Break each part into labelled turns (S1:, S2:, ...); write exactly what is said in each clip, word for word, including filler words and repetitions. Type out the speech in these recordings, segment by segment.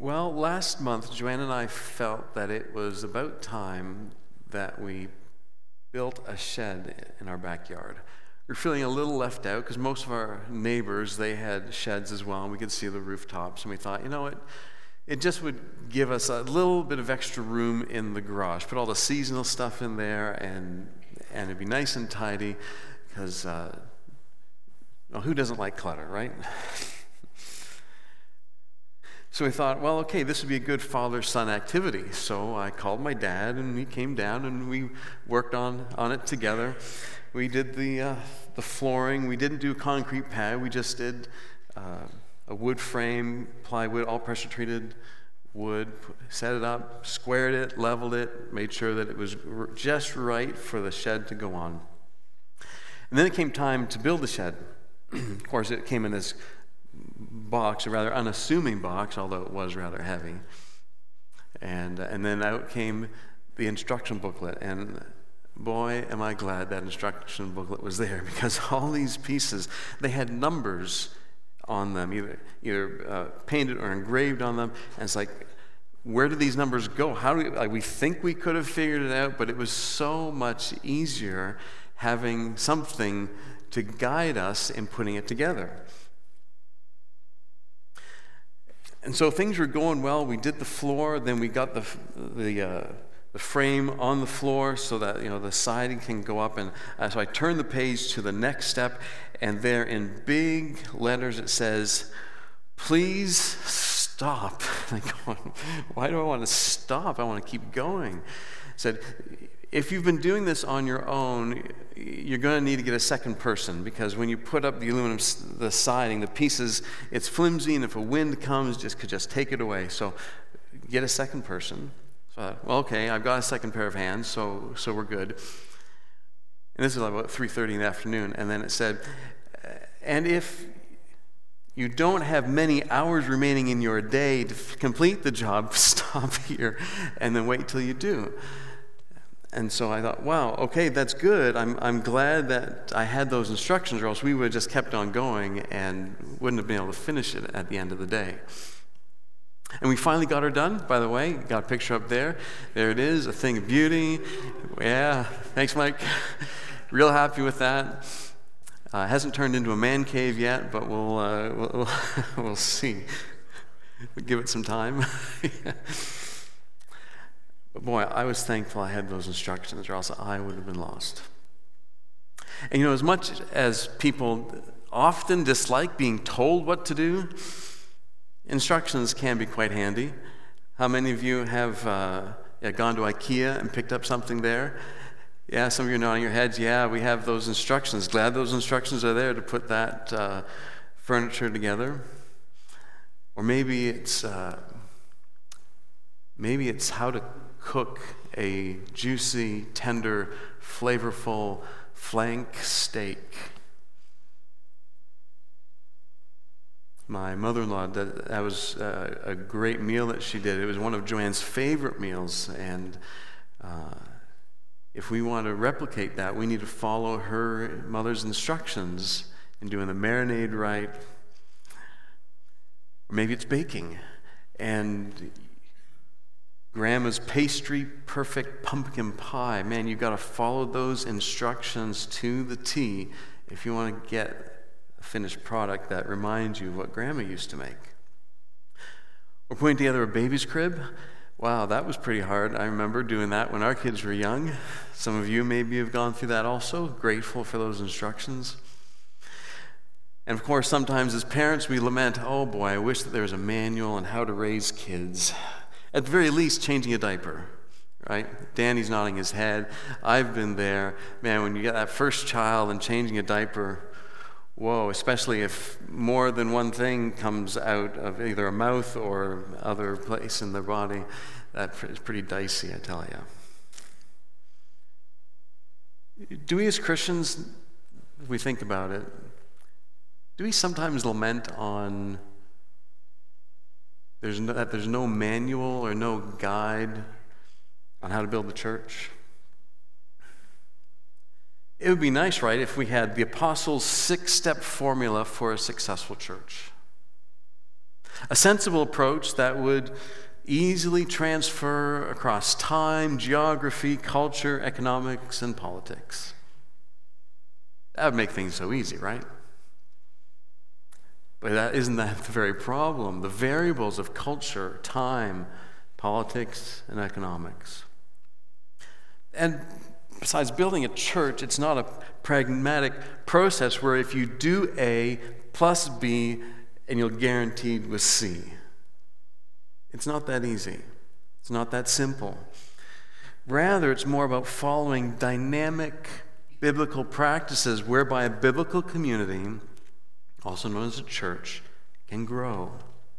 S1: Well, last month, Joanne and I felt that it was about time that we built a shed in our backyard. We were feeling a little left out because most of our neighbors, they had sheds as well, and we could see the rooftops, and we thought, you know what, it just would give us a little bit of extra room in the garage. Put all the seasonal stuff in there, and and it'd be nice and tidy, because uh, well, who doesn't like clutter, right? So we thought, well, okay, this would be a good father-son activity. So I called my dad, and he came down, and we worked on, on it together. We did the uh, the flooring. We didn't do concrete pad. We just did uh, a wood frame, plywood, all pressure-treated wood, set it up, squared it, leveled it, made sure that it was r- just right for the shed to go on. And then it came time to build the shed. Of course, it came in this box, a rather unassuming box, although it was rather heavy. And and then out came the instruction booklet, and boy, am I glad that instruction booklet was there, because all these pieces, they had numbers on them, either either uh, painted or engraved on them, and it's like, where do these numbers go? How do we, like, we think we could have figured it out, but it was so much easier having something to guide us in putting it together. And so things were going well. We did the floor, then we got the the uh, the frame on the floor so that, you know, the siding can go up. And uh, so I turned the page to the next step, and there in big letters it says, "Please stop." I'm going, why do I want to stop? I want to keep going. It said, if you've been doing this on your own, you're going to need to get a second person, because when you put up the aluminum, the siding, the pieces, it's flimsy, and if a wind comes, just could just take it away. So get a second person. So I thought, well, okay, I've got a second pair of hands, so so we're good. And this is about three thirty in the afternoon, and then it said, and if you don't have many hours remaining in your day to f- complete the job, stop here, and then wait till you do. And so I thought, wow, okay, that's good. I'm I'm glad that I had those instructions, or else we would have just kept on going and wouldn't have been able to finish it at the end of the day. And we finally got her done, by the way. Got a picture up there. There it is, a thing of beauty. Yeah, thanks, Mike. Real happy with that. Uh, it hasn't turned into a man cave yet, but we'll uh, we'll, we'll see. We'll give it some time. Yeah. But boy, I was thankful I had those instructions, or else I would have been lost. And you know, as much as people often dislike being told what to do, instructions can be quite handy. How many of you have uh, yeah, gone to IKEA and picked up something there? Yeah, some of you are nodding your heads. Yeah, we have those instructions. Glad those instructions are there to put that uh, furniture together. Or maybe it's uh, maybe it's how to cook a juicy, tender, flavorful flank steak. My mother-in-law, that, that was uh, a great meal that she did. It was one of Joanne's favorite meals, and uh, if we want to replicate that, we need to follow her mother's instructions in doing the marinade right. Or maybe it's baking, and Grandma's pastry perfect pumpkin pie. Man, you've got to follow those instructions to the T if you want to get a finished product that reminds you of what Grandma used to make. We're putting together a baby's crib. Wow, that was pretty hard. I remember doing that when our kids were young. Some of you maybe have gone through that also. Grateful for those instructions. And of course, sometimes as parents we lament, oh boy, I wish that there was a manual on how to raise kids. At the very least, changing a diaper, right? Danny's nodding his head. I've been there. Man, when you get that first child and changing a diaper, whoa, especially if more than one thing comes out of either a mouth or other place in their body, that's pretty dicey, I tell you. Do we as Christians, if we think about it, do we sometimes lament on There's no, that there's no manual or no guide on how to build the church? It would be nice, right, if we had the apostles' six-step formula for a successful church. A sensible approach that would easily transfer across time, geography, culture, economics, and politics. That would make things so easy, right? But that isn't that the very problem? The variables of culture, time, politics, and economics. And besides building a church, it's not a pragmatic process where if you do A plus B and you're guaranteed with C. It's not that easy. It's not that simple. Rather, it's more about following dynamic biblical practices whereby a biblical community, also known as a church, can grow.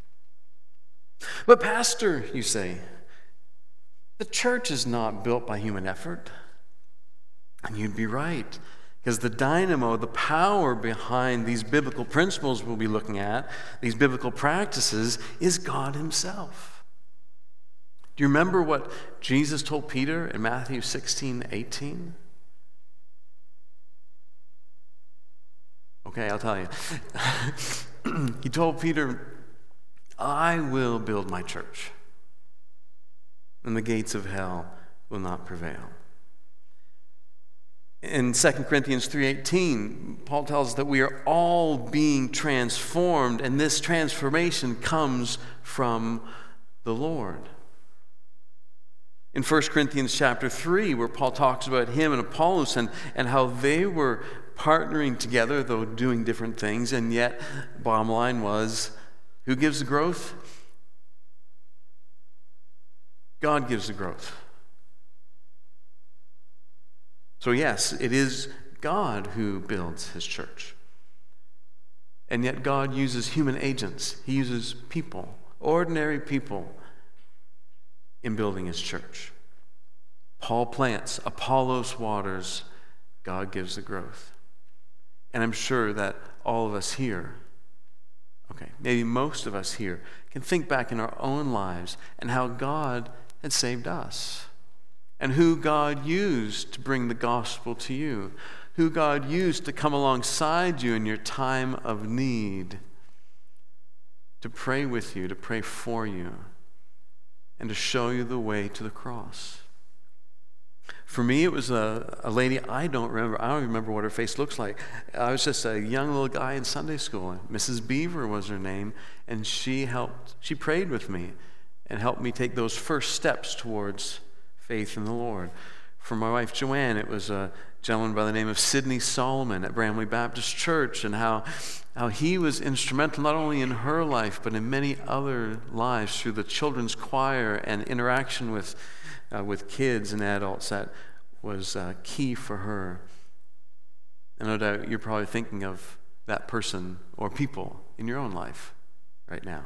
S1: But Pastor, you say, the church is not built by human effort. And you'd be right, because the dynamo, the power behind these biblical principles we'll be looking at, these biblical practices, is God himself. Do you remember what Jesus told Peter in Matthew sixteen eighteen? Okay, I'll tell you. He told Peter, I will build my church, and the gates of hell will not prevail. In Second Corinthians three eighteen, Paul tells us that we are all being transformed, and this transformation comes from the Lord. In First Corinthians chapter three, where Paul talks about him and Apollos and, and how they were partnering together, though doing different things, and yet, bottom line was, who gives the growth? God gives the growth. So yes, it is God who builds his church. And yet God uses human agents. He uses people, ordinary people, in building his church. Paul plants, Apollos waters, God gives the growth. And I'm sure that all of us here, okay, maybe most of us here, can think back in our own lives and how God had saved us. And who God used to bring the gospel to you. Who God used to come alongside you in your time of need. To pray with you, to pray for you. And to show you the way to the cross. For me, it was a, a lady I don't remember. I don't remember what her face looks like. I was just a young little guy in Sunday school. Missus Beaver was her name. And she helped, she prayed with me and helped me take those first steps towards faith in the Lord. For my wife Joanne, it was a gentleman by the name of Sidney Solomon at Bramley Baptist Church, and how, how he was instrumental not only in her life, but in many other lives through the children's choir and interaction with, uh, with kids and adults that was uh, key for her. And no doubt you're probably thinking of that person or people in your own life right now.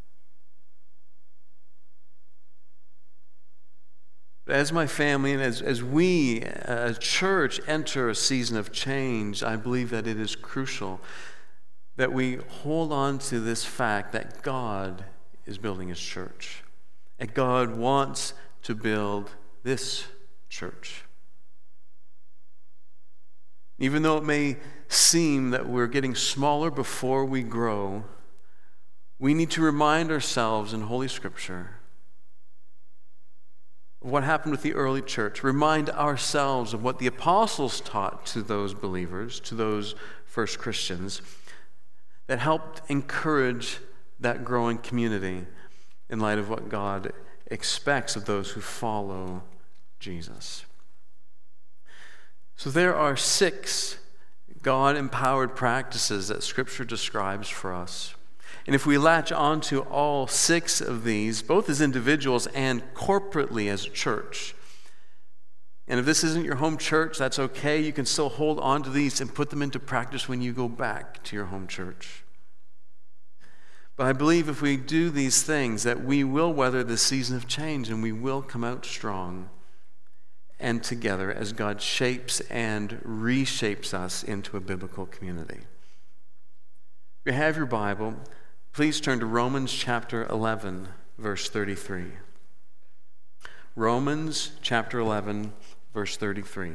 S1: As my family and as, as we, as a church, enter a season of change, I believe that it is crucial that we hold on to this fact that God is building his church. And God wants to build this church. Even though it may seem that we're getting smaller before we grow, we need to remind ourselves in Holy Scripture what happened with the early church. Remind ourselves of what the apostles taught to those believers, to those first Christians, that helped encourage that growing community in light of what God expects of those who follow Jesus. So there are six God-empowered practices that Scripture describes for us. And if we latch onto all six of these, both as individuals and corporately as a church, and if this isn't your home church, that's okay. You can still hold on to these and put them into practice when you go back to your home church. But I believe if we do these things, that we will weather this season of change and we will come out strong and together as God shapes and reshapes us into a biblical community. If you have your Bible, please turn to Romans chapter eleven, verse thirty-three. Romans chapter eleven, verse thirty-three.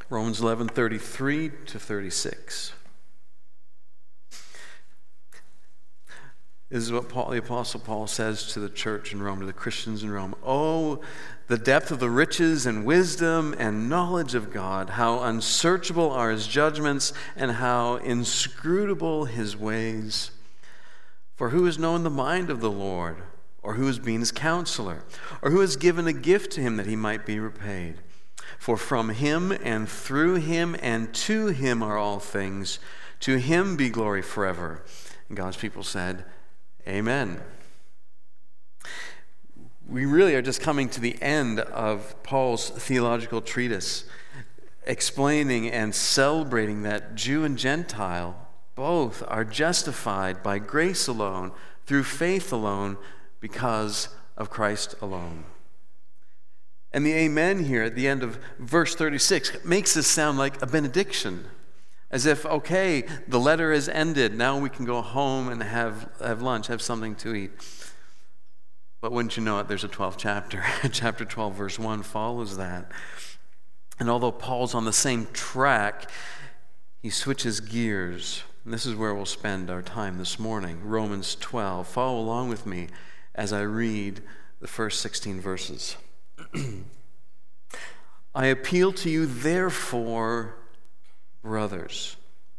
S1: Romans eleven, thirty-three to thirty-six. This is what Paul, the Apostle Paul says to the church in Rome, to the Christians in Rome. Oh, the depth of the riches and wisdom and knowledge of God, how unsearchable are his judgments and how inscrutable his ways. For who has known the mind of the Lord, or who has been his counselor, or who has given a gift to him that he might be repaid? For from him and through him and to him are all things. To him be glory forever. And God's people said, Amen. We really are just coming to the end of Paul's theological treatise, explaining and celebrating that Jew and Gentile both are justified by grace alone, through faith alone, because of Christ alone. And the amen here at the end of verse thirty-six makes this sound like a benediction. As if, okay, the letter has ended. Now we can go home and have, have lunch, have something to eat. But wouldn't you know it, there's a twelfth chapter. Chapter twelve, verse one follows that. And although Paul's on the same track, he switches gears. And this is where we'll spend our time this morning. Romans twelve. Follow along with me as I read the first sixteen verses. I appeal to you, therefore, brothers,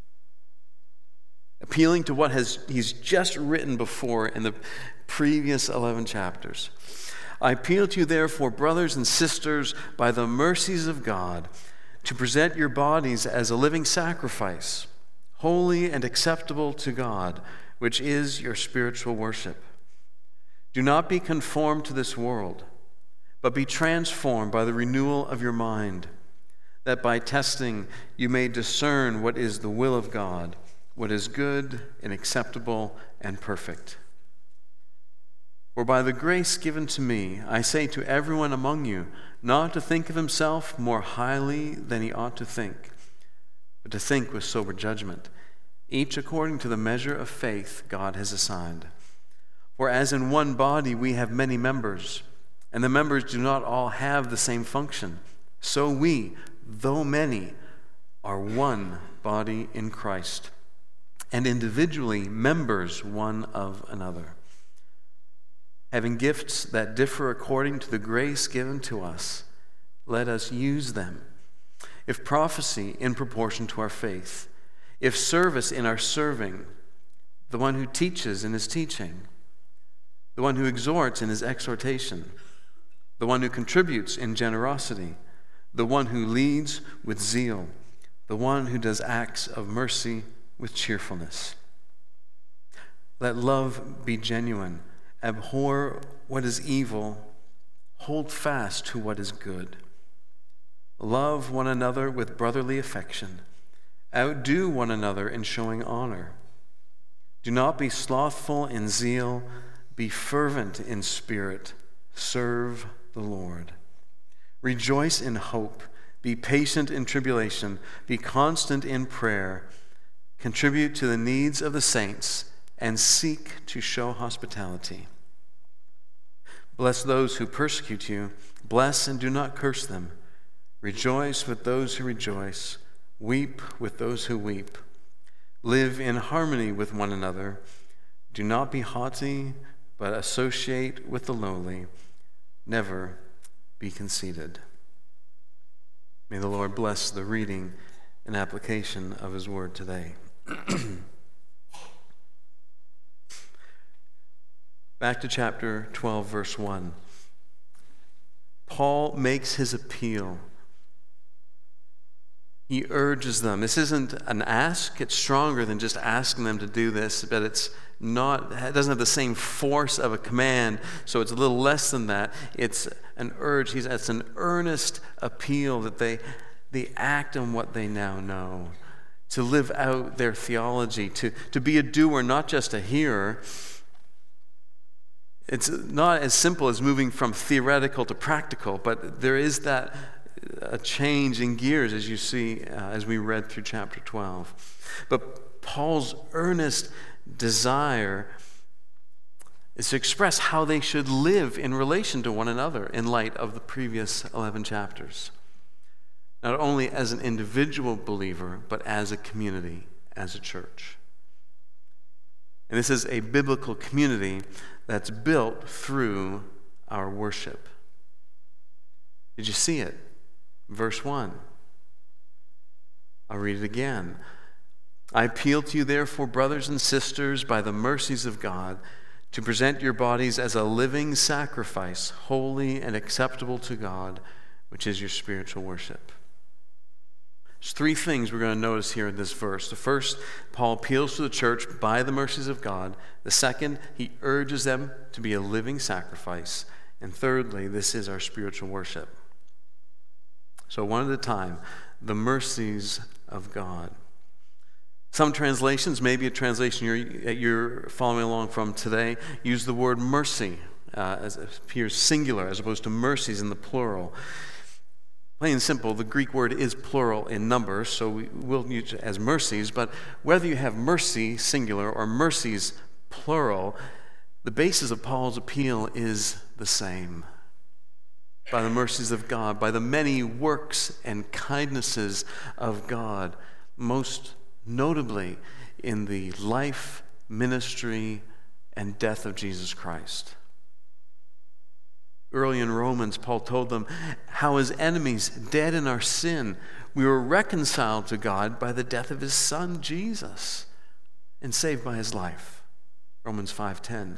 S1: appealing to what has he's just written before in the previous eleven chapters. I appeal to you, therefore, brothers and sisters, by the mercies of God, to present your bodies as a living sacrifice, holy and acceptable to God, which is your spiritual worship. Do not be conformed to this world, but be transformed by the renewal of your mind, that by testing you may discern what is the will of God, what is good and acceptable and perfect. For by the grace given to me, I say to everyone among you, not to think of himself more highly than he ought to think, but to think with sober judgment, each according to the measure of faith God has assigned. For as in one body we have many members, and the members do not all have the same function, so we, though many, are one body in Christ, and individually members one of another. Having gifts that differ according to the grace given to us, let us use them. If prophecy, in proportion to our faith. If service, in our serving. The one who teaches, in his teaching. The one who exhorts, in his exhortation. The one who contributes, in generosity. The one who leads, with zeal. The one who does acts of mercy, with cheerfulness. Let love be genuine. Abhor what is evil. Hold fast to what is good. Love one another with brotherly affection. Outdo one another in showing honor. Do not be slothful in zeal. Be fervent in spirit. Serve the Lord. Rejoice in hope. Be patient in tribulation. Be constant in prayer. Contribute to the needs of the saints and seek to show hospitality. Bless those who persecute you. Bless and do not curse them. Rejoice with those who rejoice. Weep with those who weep. Live in harmony with one another. Do not be haughty, but associate with the lowly. Never be conceited. May the Lord bless the reading and application of his word today. Back to chapter twelve, verse one. Paul makes his appeal. He urges them. This isn't an ask. It's stronger than just asking them to do this, but it's not, it doesn't have the same force of a command, so it's a little less than that. It's an urge. He's, it's an earnest appeal that they, they act on what they now know, to live out their theology, to, to be a doer, not just a hearer. It's not as simple as moving from theoretical to practical, but there is that a change in gears, as you see, uh, as we read through chapter twelve. But Paul's earnest desire is to express how they should live in relation to one another in light of the previous eleven chapters. not only as an individual believer, but as a community, as a church. And this is a biblical community that's built through our worship. Did you see it? Verse one. I'll read it again. I appeal to you, therefore, brothers and sisters, by the mercies of God, to present your bodies as a living sacrifice, holy and acceptable to God, which is your spiritual worship. There's three things we're going to notice here in this verse. The first, Paul appeals to the church by the mercies of God. The second, he urges them to be a living sacrifice. And thirdly, this is our spiritual worship. So one at a time, the mercies of God. Some translations, maybe a translation you're, you're following along from today, use the word mercy uh, as it appears singular as opposed to mercies in the plural. Plain and simple, the Greek word is plural in number, so we will use it as mercies, but whether you have mercy singular or mercies plural, the basis of Paul's appeal is the same. By the mercies of God, by the many works and kindnesses of God, most notably in the life, ministry, and death of Jesus Christ. Early in Romans, Paul told them how as enemies, dead in our sin, we were reconciled to God by the death of his Son, Jesus, and saved by his life. Romans five ten.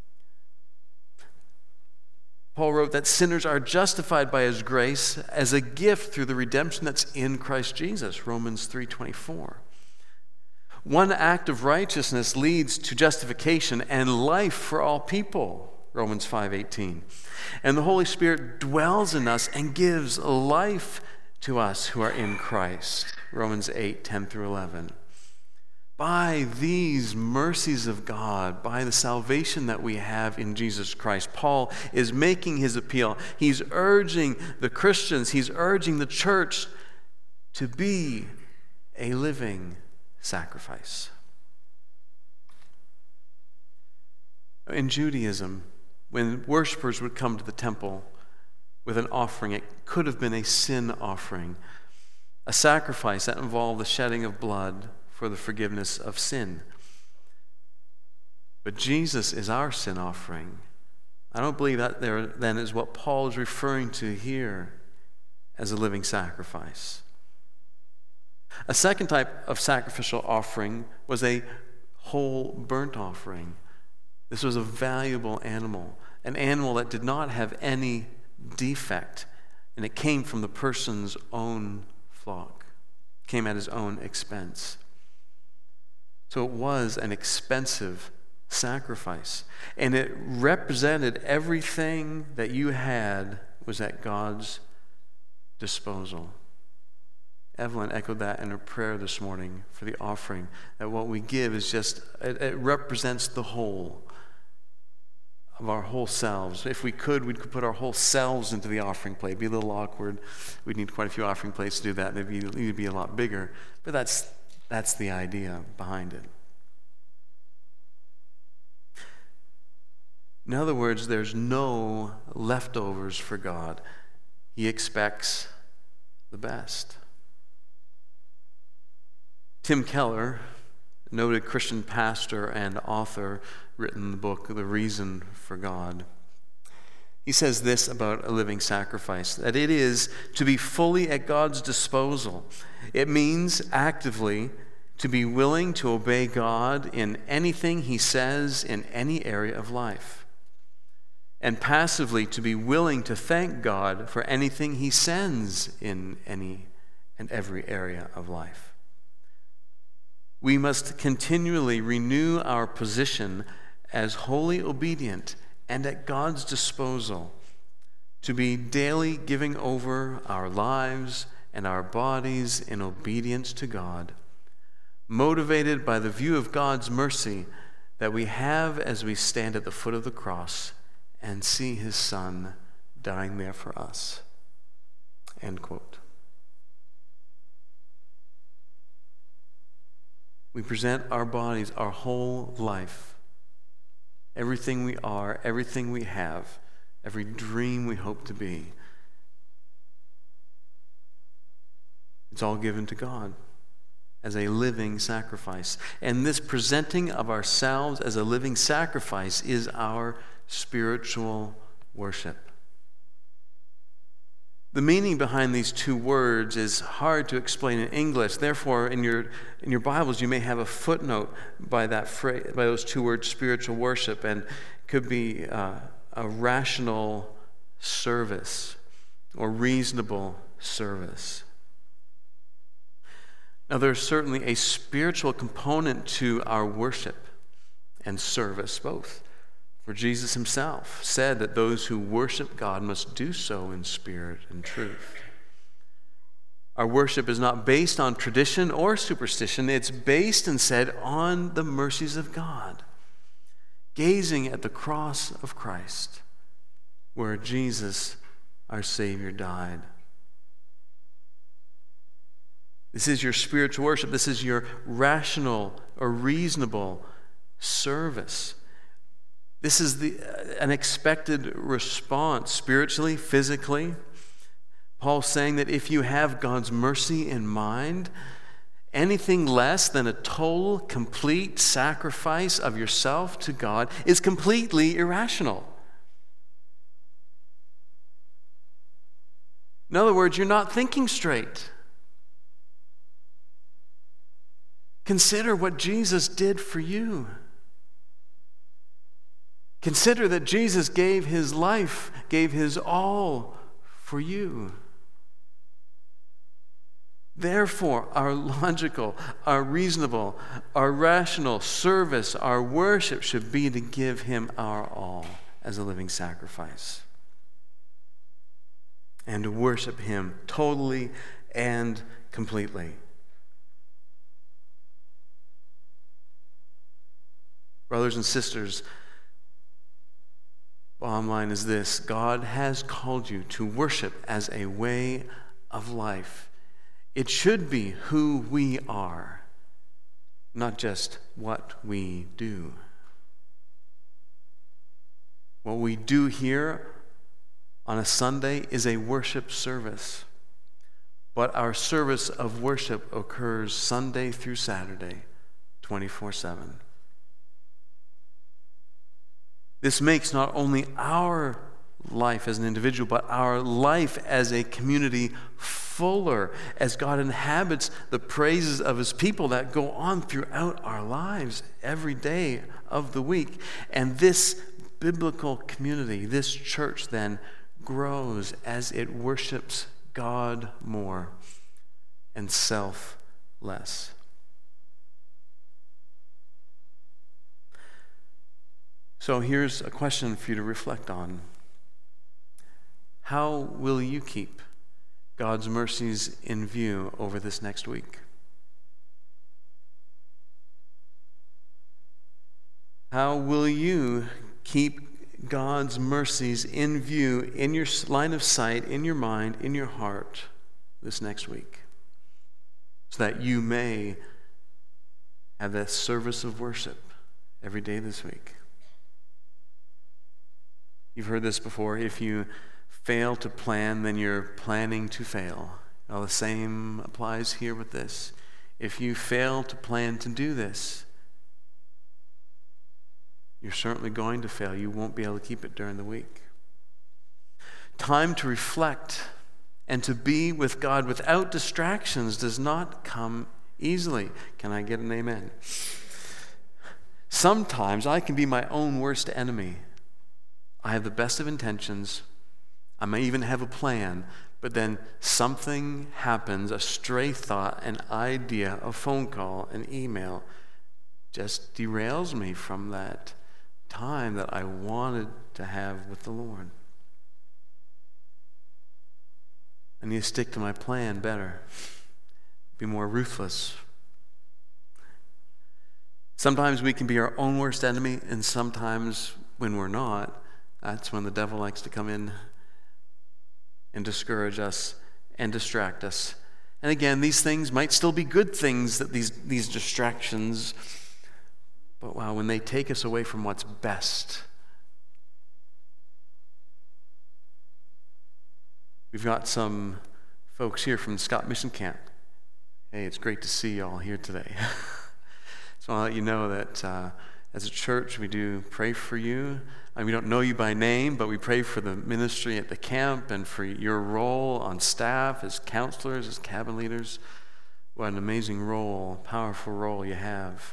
S1: Paul wrote that sinners are justified by his grace as a gift through the redemption that's in Christ Jesus, Romans three twenty-four. One act of righteousness leads to justification and life for all people, Romans five eighteen. And the Holy Spirit dwells in us and gives life to us who are in Christ, Romans eight ten through eleven. By these mercies of God, by the salvation that we have in Jesus Christ, Paul is making his appeal. He's urging the Christians, he's urging the church to be a living sacrifice. In Judaism, when worshipers would come to the temple with an offering, it could have been a sin offering, a sacrifice that involved the shedding of blood for the forgiveness of sin. But Jesus is our sin offering. I don't believe that there then is what Paul is referring to here as a living sacrifice. A second type of sacrificial offering was a whole burnt offering. This was a valuable animal, an animal that did not have any defect, and it came from the person's own flock, it came at his own expense. So it was an expensive sacrifice, and it represented everything that you had was at God's disposal. Evelyn echoed that in her prayer this morning for the offering, that what we give is just, it, it represents the whole of our whole selves. If we could, we could put our whole selves into the offering plate. It'd be a little awkward. We'd need quite a few offering plates to do that, and it'd be, it'd be a lot bigger. But that's that's the idea behind it. In other words, there's no leftovers for God. He expects the best. Tim Keller, noted Christian pastor and author, written the book, The Reason for God. He says this about a living sacrifice, that it is to be fully at God's disposal. It means actively to be willing to obey God in anything he says in any area of life, and passively to be willing to thank God for anything he sends in any and every area of life. We must continually renew our position as wholly obedient and at God's disposal, to be daily giving over our lives and our bodies in obedience to God, motivated by the view of God's mercy that we have as we stand at the foot of the cross and see his Son dying there for us. End quote. We present our bodies, our whole life, everything we are, everything we have, every dream we hope to be, It's all given to God as a living sacrifice. And this presenting of ourselves as a living sacrifice is our spiritual worship. The meaning behind these two words is hard to explain in English. Therefore, in your in your Bibles, you may have a footnote by that phrase, by those two words, spiritual worship, and it could be uh, a rational service or reasonable service. Now, there's certainly a spiritual component to our worship and service, both. For Jesus himself said that those who worship God must do so in spirit and truth. Our worship is not based on tradition or superstition. It's based instead on the mercies of God, gazing at the cross of Christ, where Jesus, our Savior, died. This is your spiritual worship. This is your rational or reasonable service. This is the, uh, an expected response spiritually, physically. Paul's saying that if you have God's mercy in mind, anything less than a total, complete sacrifice of yourself to God is completely irrational. In other words, you're not thinking straight. Consider what Jesus did for you. Consider that Jesus gave his life, gave his all for you. Therefore, our logical, our reasonable, our rational service, our worship should be to give him our all as a living sacrifice. And to worship him totally and completely. Brothers and sisters, bottom line is this: God has called you to worship as a way of life. It should be who we are, not just what we do. What we do here on a Sunday is a worship service, but our service of worship occurs Sunday through Saturday, twenty-four seven. This makes not only our life as an individual, but our life as a community fuller, as God inhabits the praises of his people that go on throughout our lives every day of the week. And this biblical community, this church then, grows as it worships God more and self less. So here's a question for you to reflect on. How will you keep God's mercies in view over this next week? How will you keep God's mercies in view, in your line of sight, in your mind, in your heart this next week, so that you may have that service of worship every day this week? You've heard this before. If you fail to plan, then you're planning to fail. Well, the same applies here with this. If you fail to plan to do this, you're certainly going to fail. You won't be able to keep it during the week. Time to reflect and to be with God without distractions does not come easily. Can I get an amen? Sometimes I can be my own worst enemy. I have the best of intentions. I may even have a plan, but then something happens, a stray thought, an idea, a phone call, an email, just derails me from that time that I wanted to have with the Lord. I need to stick to my plan better, be more ruthless. Sometimes we can be our own worst enemy, and sometimes when we're not, that's when the devil likes to come in and discourage us and distract us. And again, these things might still be good things, that these, these distractions, but wow, when they take us away from what's best. We've got some folks here from the Scott Mission Camp, Hey, it's great to see you all here today. So I'll let you know that uh, as a church, we do pray for you. And we don't know you by name, but we pray for the ministry at the camp and for your role on staff as counselors, as cabin leaders. What an amazing role, powerful role you have.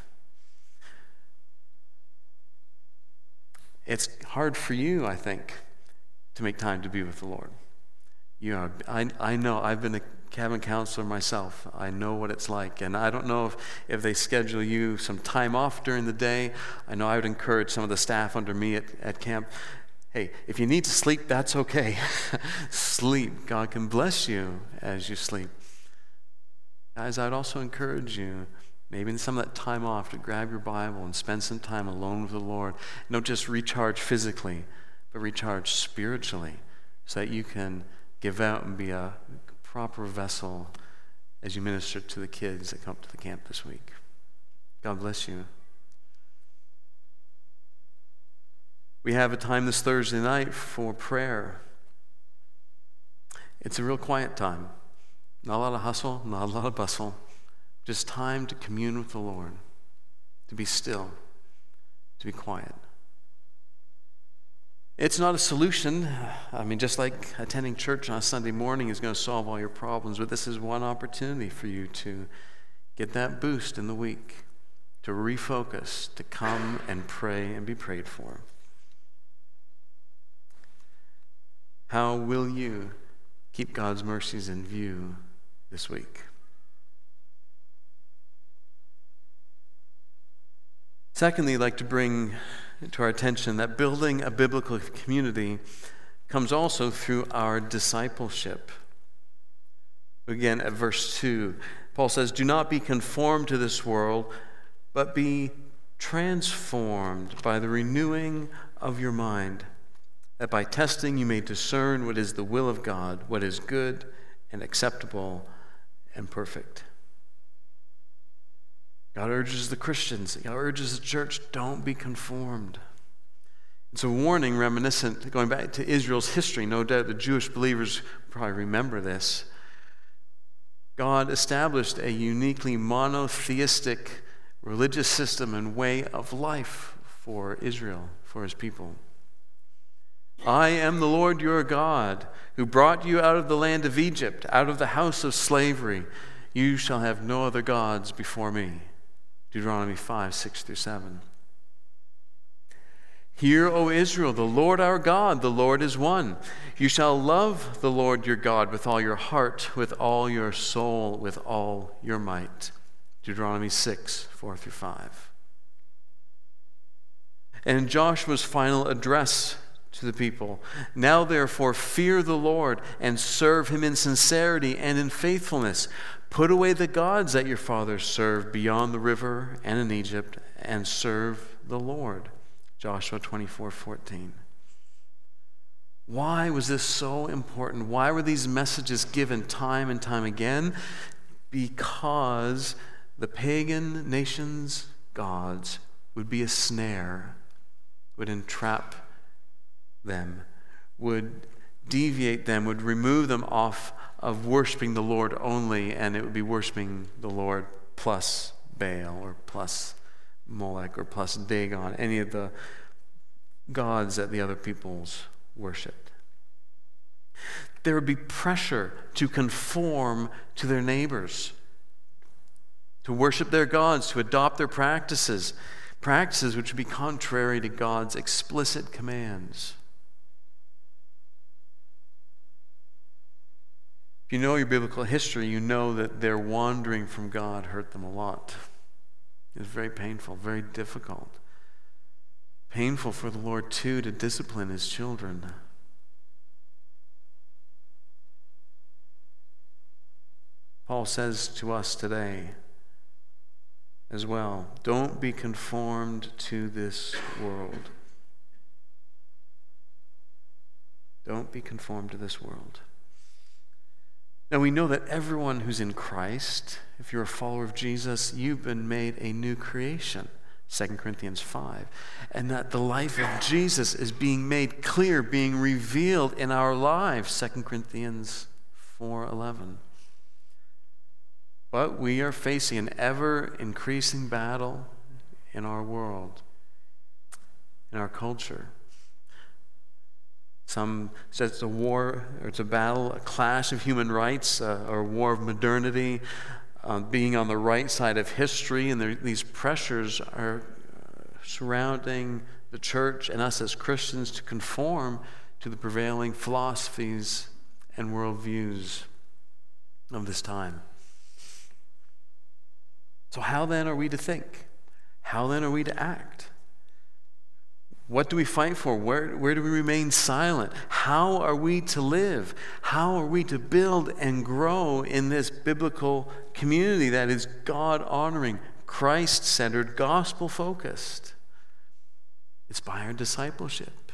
S1: It's hard for you, I think, to make time to be with the Lord. You know, I, I know, I've been a cabin counselor myself. I know what it's like. And I don't know if, if they schedule you some time off during the day. I know I would encourage some of the staff under me at, at camp, hey, if you need to sleep, that's okay. Sleep. God can bless you as you sleep. Guys, I'd also encourage you, maybe in some of that time off, to grab your Bible and spend some time alone with the Lord. Don't just recharge physically, but recharge spiritually so that you can give out and be a proper vessel as you minister to the kids that come up to the camp this week. God bless you. We have a time this Thursday night for prayer. It's a real quiet time. Not a lot of hustle, not a lot of bustle. Just time to commune with the Lord, to be still, to be quiet. It's not a solution. I mean, just like attending church on a Sunday morning is going to solve all your problems, but this is one opportunity for you to get that boost in the week, to refocus, to come and pray and be prayed for. How will you keep God's mercies in view this week? Secondly, I'd like to bring to our attention that building a biblical community comes also through our discipleship. Again, at verse two, Paul says, "Do not be conformed to this world, but be transformed by the renewing of your mind, that by testing you may discern what is the will of God, what is good and acceptable and perfect." God urges the Christians, God urges the church, don't be conformed. It's a warning reminiscent, going back to Israel's history. No doubt the Jewish believers probably remember this. God established a uniquely monotheistic religious system and way of life for Israel, for his people. "I am the Lord your God, who brought you out of the land of Egypt, out of the house of slavery. You shall have no other gods before me." Deuteronomy five, six through seven. "Hear, O Israel, the Lord our God, the Lord is one. You shall love the Lord your God with all your heart, with all your soul, with all your might." Deuteronomy six, four through five. And in Joshua's final address to the people, "Now therefore fear the Lord and serve him in sincerity and in faithfulness. Put away the gods that your fathers served beyond the river and in Egypt, and serve the Lord." Joshua twenty-four, fourteen. Why was this so important? Why were these messages given time and time again? Because the pagan nations' gods would be a snare, would entrap them, would deviate them, would remove them off of worshiping the Lord only, and it would be worshiping the Lord plus Baal or plus Molech or plus Dagon, any of the gods that the other peoples worshipped. There would be pressure to conform to their neighbors, to worship their gods, to adopt their practices, practices which would be contrary to God's explicit commands. If you know your biblical history, you know that their wandering from God hurt them a lot. It was very painful, very difficult. Painful for the Lord, too, to discipline his children. Paul says to us today as well, don't be conformed to this world. Don't be conformed to this world. Now we know that everyone who's in Christ, if you're a follower of Jesus, you've been made a new creation, Second Corinthians five. And that the life of Jesus is being made clear, being revealed in our lives, Second Corinthians four eleven. But we are facing an ever-increasing battle in our world, in our culture. Some say it's a war, or it's a battle, a clash of human rights, uh, or a war of modernity, uh, being on the right side of history, and there, these pressures are surrounding the church and us as Christians to conform to the prevailing philosophies and worldviews of this time. So how then are we to think? How then are we to act? What do we fight for? Where, where do we remain silent? How are we to live? How are we to build and grow in this biblical community that is God-honoring, Christ-centered, gospel-focused? It's by our discipleship.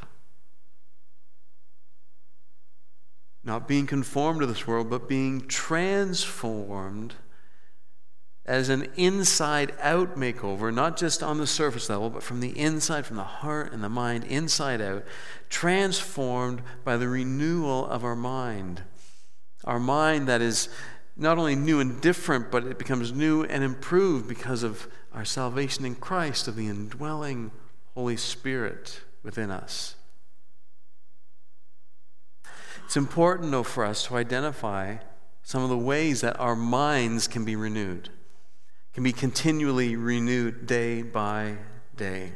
S1: Not being conformed to this world, but being transformed as an inside-out makeover, not just on the surface level, but from the inside, from the heart and the mind, inside out, transformed by the renewal of our mind. Our mind that is not only new and different, but it becomes new and improved because of our salvation in Christ, of the indwelling Holy Spirit within us. It's important, though, for us to identify some of the ways that our minds can be renewed, can be continually renewed day by day.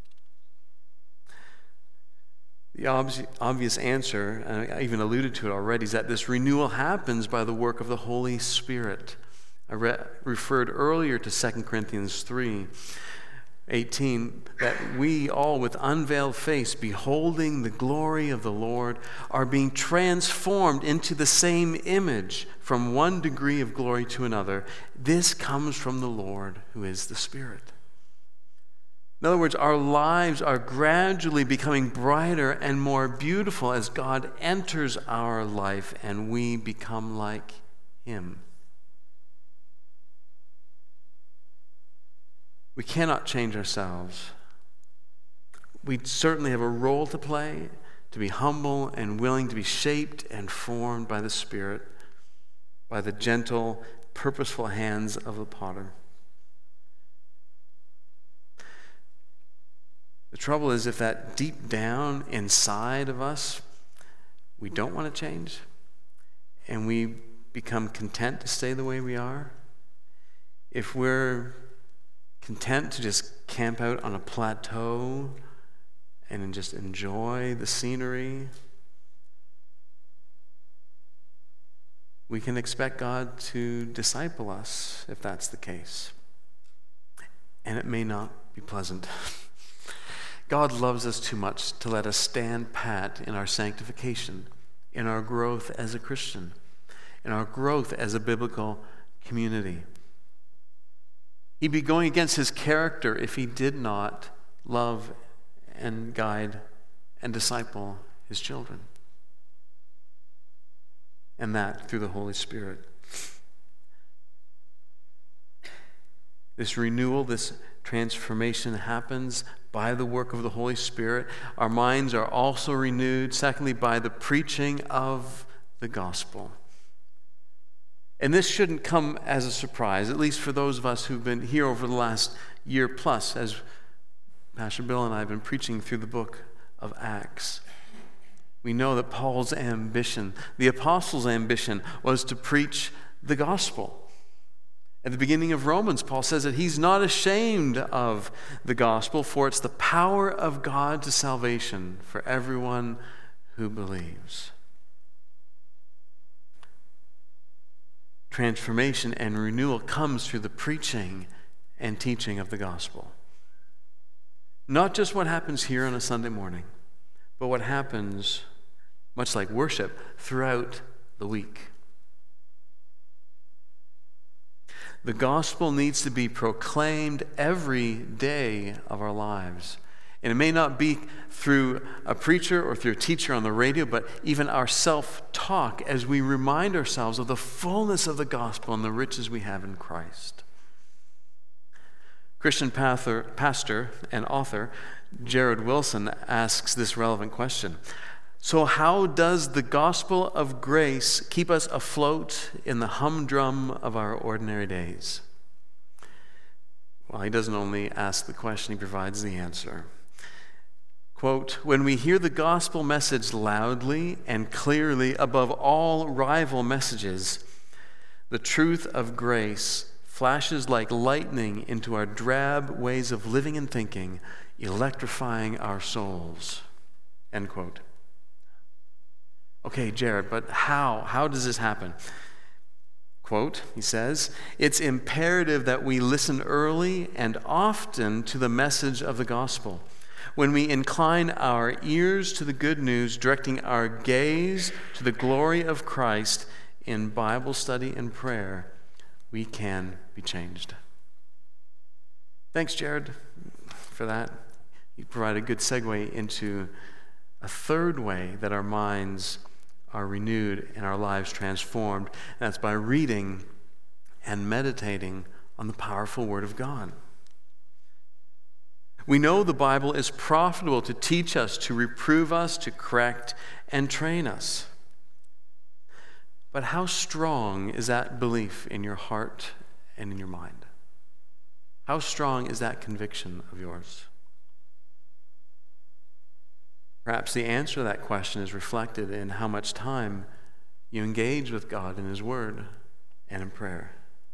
S1: The obvious answer, and I even alluded to it already, is that this renewal happens by the work of the Holy Spirit. I re- referred earlier to Second Corinthians three eighteen, that we all with unveiled face, beholding the glory of the Lord, are being transformed into the same image from one degree of glory to another. This comes from the Lord, who is the Spirit. In other words, our lives are gradually becoming brighter and more beautiful as God enters our life and we become like Him. We cannot change ourselves. We certainly have a role to play, to be humble and willing to be shaped and formed by the Spirit, by the gentle, purposeful hands of the potter. The trouble is, if that deep down inside of us, we don't want to change, and we become content to stay the way we are, if we're content to just camp out on a plateau and just enjoy the scenery, we can expect God to disciple us if that's the case. And it may not be pleasant. God loves us too much to let us stand pat in our sanctification, in our growth as a Christian, in our growth as a biblical community. He'd be going against his character if he did not love and guide and disciple his children. And that through the Holy Spirit. This renewal, this transformation happens by the work of the Holy Spirit. Our minds are also renewed, secondly, by the preaching of the gospel. And this shouldn't come as a surprise, at least for those of us who've been here over the last year plus, as Pastor Bill and I have been preaching through the book of Acts. We know that Paul's ambition, the apostles' ambition, was to preach the gospel. At the beginning of Romans, Paul says that he's not ashamed of the gospel, for it's the power of God to salvation for everyone who believes. Transformation and renewal comes through the preaching and teaching of the gospel. Not just what happens here on a Sunday morning, but what happens, much like worship, throughout the week. The gospel needs to be proclaimed every day of our lives. And it may not be through a preacher or through a teacher on the radio, but even our self-talk as we remind ourselves of the fullness of the gospel and the riches we have in Christ. Christian pastor and author Jared Wilson asks this relevant question: So how does the gospel of grace keep us afloat in the humdrum of our ordinary days? Well, he doesn't only ask the question, he provides the answer. Quote, "When we hear the gospel message loudly and clearly above all rival messages, the truth of grace flashes like lightning into our drab ways of living and thinking, electrifying our souls." End quote. Okay, Jared, but how? How does this happen? Quote, he says, "It's imperative that we listen early and often to the message of the gospel. When we incline our ears to the good news, directing our gaze to the glory of Christ in Bible study and prayer, we can be changed." Thanks, Jared, for that. You provide a good segue into a third way that our minds are renewed and our lives transformed. And that's by reading and meditating on the powerful Word of God. We know the Bible is profitable to teach us, to reprove us, to correct, and train us. But how strong is that belief in your heart and in your mind? How strong is that conviction of yours? Perhaps the answer to that question is reflected in how much time you engage with God in His Word and in prayer.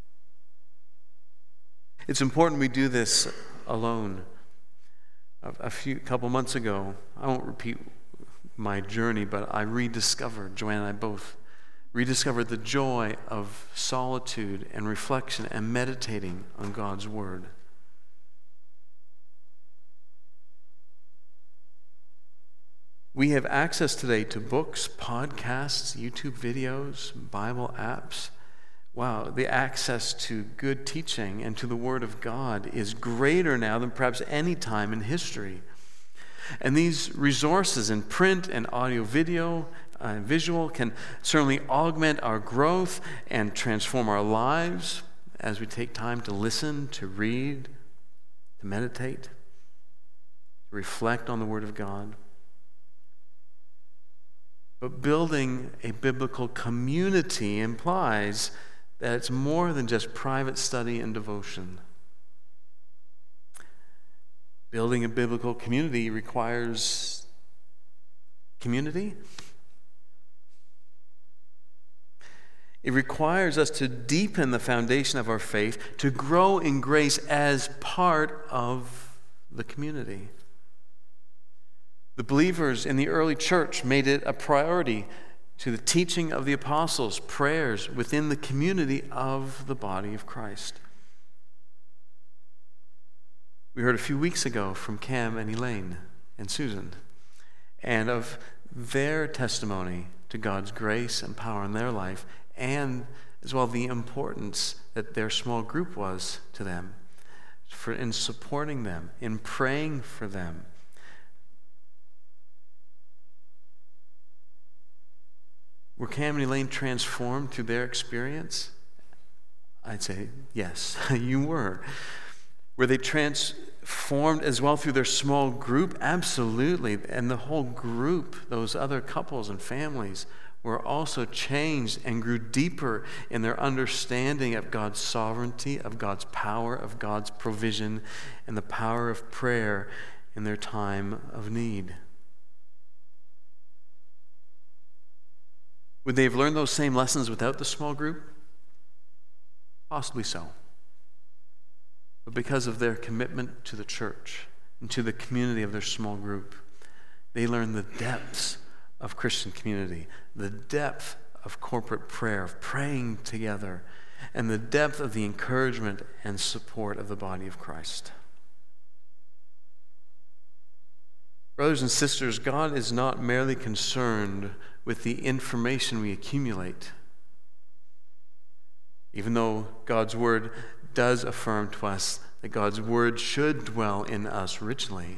S1: It's important we do this alone. A few couple months ago, I won't repeat my journey, but I rediscovered, Joanne and I both rediscovered the joy of solitude and reflection and meditating on God's Word. We have access today to books, podcasts, YouTube videos, Bible apps. Wow, the access to good teaching and to the Word of God is greater now than perhaps any time in history. And these resources in print and audio, video, uh, visual can certainly augment our growth and transform our lives as we take time to listen, to read, to meditate, to reflect on the Word of God. But building a biblical community implies that it's more than just private study and devotion. Building a biblical community requires community. It requires us to deepen the foundation of our faith, to grow in grace as part of the community. The believers in the early church made it a priority to the teaching of the apostles, prayers within the community of the body of Christ. We heard a few weeks ago from Cam and Elaine and Susan, and of their testimony to God's grace and power in their life, and as well the importance that their small group was to them, for in supporting them, in praying for them. Were Cam and Elaine transformed through their experience? I'd say yes, you were. Were they transformed as well through their small group? Absolutely. And the whole group, those other couples and families, were also changed and grew deeper in their understanding of God's sovereignty, of God's power, of God's provision, and the power of prayer in their time of need. Would they have learned those same lessons without the small group? Possibly so. But because of their commitment to the church and to the community of their small group, they learned the depths of Christian community, the depth of corporate prayer, of praying together, and the depth of the encouragement and support of the body of Christ. Brothers and sisters, God is not merely concerned with the information we accumulate. Even though God's Word does affirm to us that God's Word should dwell in us richly,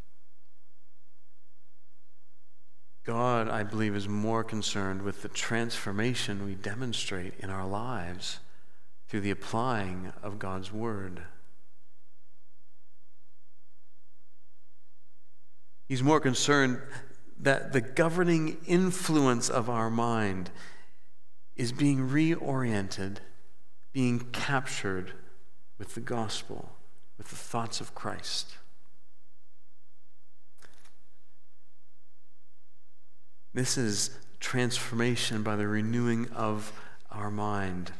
S1: God, I believe, is more concerned with the transformation we demonstrate in our lives through the applying of God's Word. He's more concerned that the governing influence of our mind is being reoriented, being captured with the gospel, with the thoughts of Christ. This is transformation by the renewing of our mind.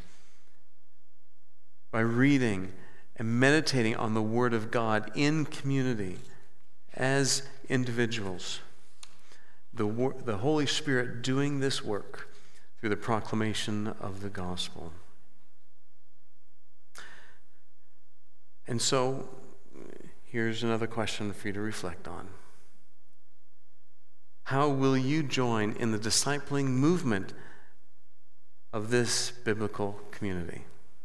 S1: By reading and meditating on the Word of God in community as individuals. The, the Holy Spirit doing this work through the proclamation of the gospel. And so, here's another question for you to reflect on. How will you join in the discipling movement of this biblical community?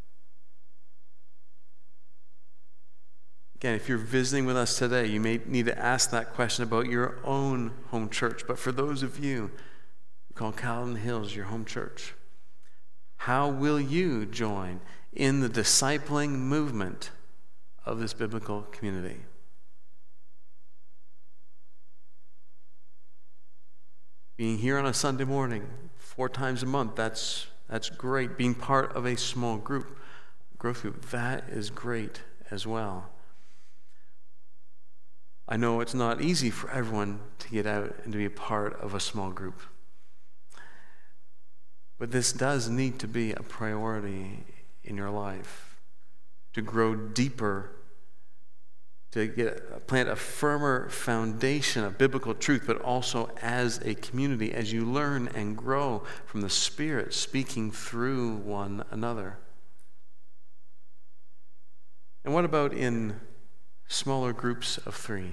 S1: Again, if you're visiting with us today, you may need to ask that question about your own home church. But for those of you who call Calvin Hills your home church, how will you join in the discipling movement of this biblical community? Being here on a Sunday morning, four times a month, that's that's great. Being part of a small group, growth group, that is great as well. I know it's not easy for everyone to get out and to be a part of a small group. But this does need to be a priority in your life, to grow deeper, to get plant a firmer foundation of biblical truth, but also as a community, as you learn and grow from the Spirit speaking through one another. And what about in smaller groups of three?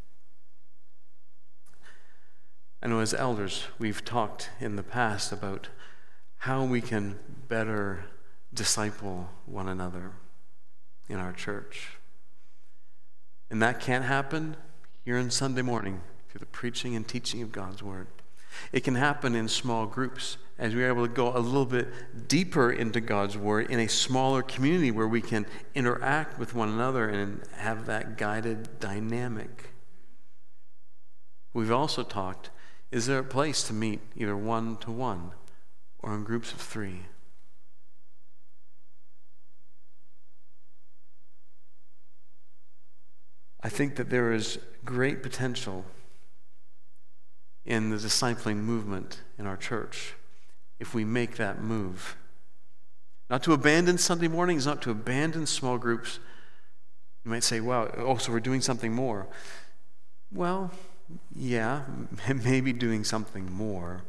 S1: I know as elders, we've talked in the past about how we can better disciple one another in our church. And that can't happen here on Sunday morning through the preaching and teaching of God's Word. It can happen in small groups as we're able to go a little bit deeper into God's Word in a smaller community where we can interact with one another and have that guided dynamic. We've also talked, is there a place to meet either one-to-one or in groups of three? I think that there is great potential in the discipling movement in our church if we make that move. Not to abandon Sunday mornings, not to abandon small groups. You might say, wow, oh, so we're doing something more. Well, yeah, maybe doing something more.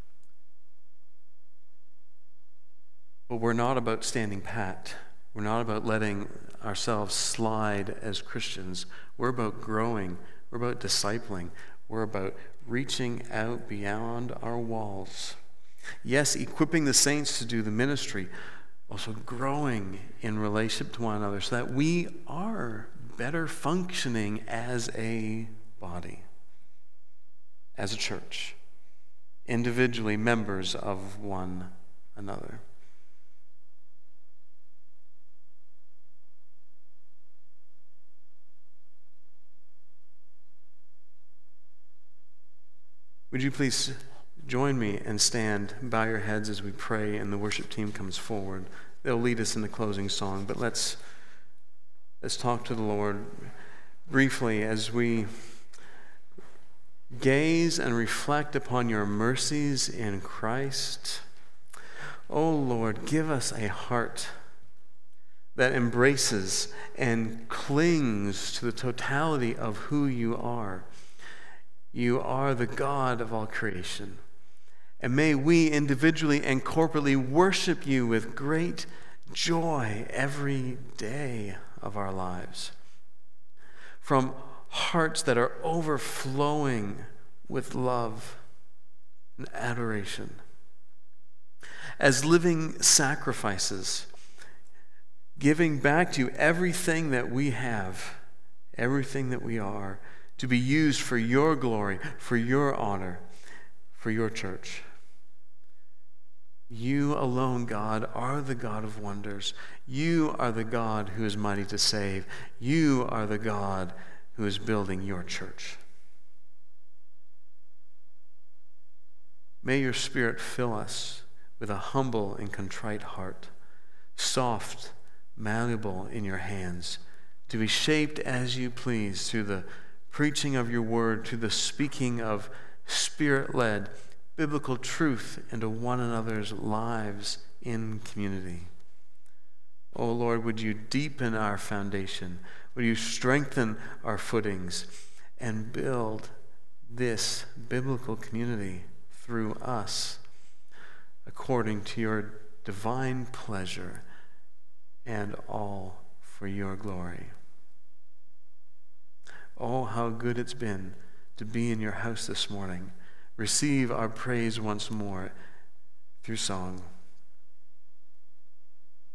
S1: But we're not about standing pat. We're not about letting ourselves slide as Christians. We're about growing. We're about discipling. We're about reaching out beyond our walls. Yes, equipping the saints to do the ministry, also growing in relationship to one another so that we are better functioning as a body, as a church, individually members of one another. Would you please join me and stand, bow your heads as we pray, and the worship team comes forward. They'll lead us in the closing song, but let's let's talk to the Lord briefly as we gaze and reflect upon your mercies in Christ. Oh Lord, give us a heart that embraces and clings to the totality of who you are. You are the God of all creation. And may we individually and corporately worship you with great joy every day of our lives. From hearts that are overflowing with love and adoration. As living sacrifices, giving back to you everything that we have, everything that we are, to be used for your glory, for your honor, for your church. You alone, God, are the God of wonders. You are the God who is mighty to save. You are the God who is building your church. May your Spirit fill us with a humble and contrite heart, soft, malleable in your hands, to be shaped as you please through the preaching of your word, to the speaking of Spirit-led biblical truth into one another's lives in community. Oh Lord, would you deepen our foundation? Would you strengthen our footings and build this biblical community through us according to your divine pleasure and all for your glory. Oh, how good it's been to be in your house this morning. Receive our praise once more through song.